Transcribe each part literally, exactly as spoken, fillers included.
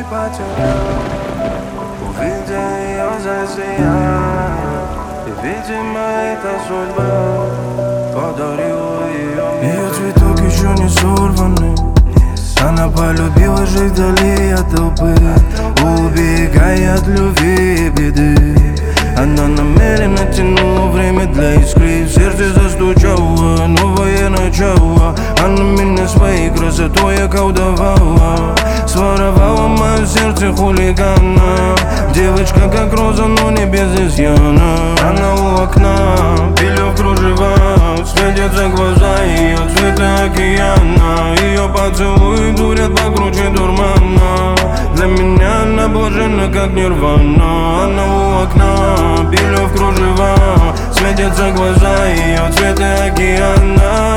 потерял, увидя ее засиял. И, видимо, это судьба подарила ее мне. Ее цветок еще не сорванный. Она полюбила жить вдали от толпы, убегая от любви и беды. Она намеренно тянула время для искры. В сердце застучало новое начало. Она меня своей красотой околдовала, своровала мое сердце хулигана. Девочка как роза, но не без изъяна. Она у окна, пилю в кружевах, светятся глаза ее цвета океана. Ее поцелуи дурят покруче дурмана. Для меня она блаженна, как нирвана. Она у окна, пилю в кружевах, светятся глаза ее цвета океана.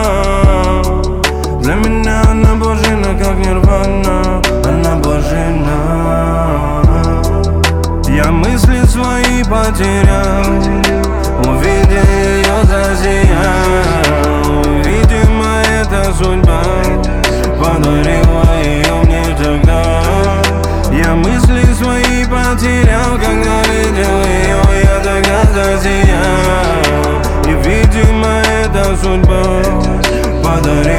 Для меня она блаженна, как нирвана. Она блаженна. Я мысли свои потерял, увидя ее засиял. Видимо, это судьба подарила ее мне тогда. Я мысли свои потерял, когда видел ее, я тогда засиял. И, видимо, это судьба подарила